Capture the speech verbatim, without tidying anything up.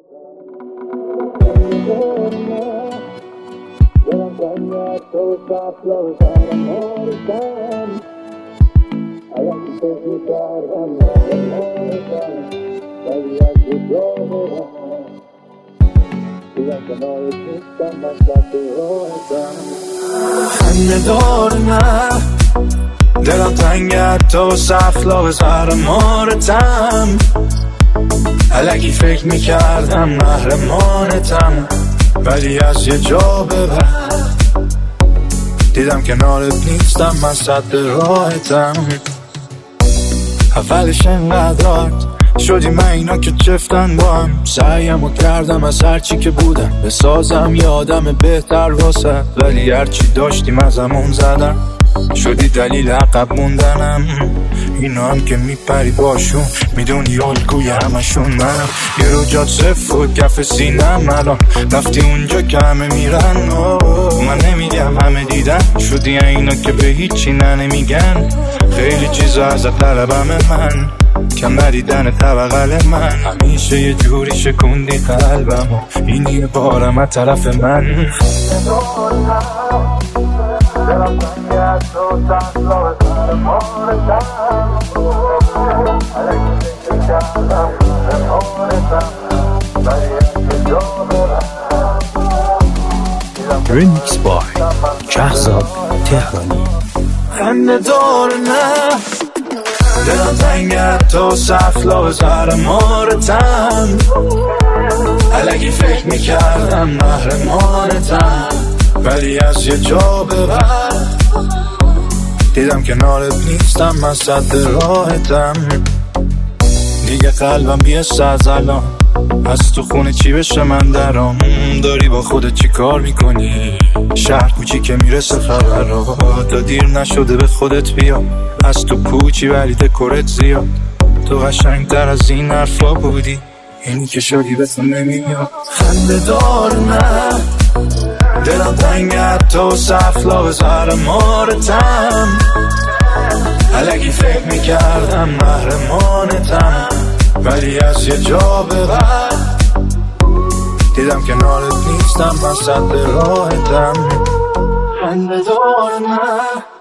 خنده دار نه دلم تنگه تو سخلاق زهر مارتم الکی فکر میکردم محرمانتم ولی از یه جا به بعد دیدم کنارت نیستم من صد راحتم اولش انقدر شدی من اینا که چفتن با هم سعیم و کردم از هرچی که بودم بسازم یه آدم بهتر واسه ولی هرچی داشتیم از همون زدم شدی دلیل عقب موندنم اینا هم که میپری باشون میدونی الگوی همشون منم یه رو جات صف و کف سینم الان رفتی اونجا که همه میرن من نمیگم همه دیدن شدی اینا که به هیچی نه نمیگن خیلی چیزا ازت طلبم من کم ندیدن طبقل من همیشه یه جوری شکوندی قلبم و این یه بارم از طرف من دلم تنگه از تو سخلاق زهر مارتم الکی فکر کردم محرمانتم ولی یه جا به ریمیکس بای شهرزاد تهرانی. خنده دار نه دلم تنگه تو سخلاق زهر مارتم الکی فکر میکردم محرمانتم ولی از یه جا به بعد دیدم کنارت نیستم من صد راحتم دیگه قلبم بیست از الان از تو خونه چی بشه من درام داری با خودت چی کار میکنی شهر کوچی که میرسه خبر را تا دیر نشده به خودت بیا از تو پوچی ولی دکورت زیاد تو قشنگتر از این حرفا بودی اینی که شدی به تو نمیاد خنده دار نه دلم تنگه تو سخلاق زهر مارتم الکی فکر میکردم محرمانتم ولی از یه جا به بعد دیدم کنارت نیستم من صد راحتم خنده دار نه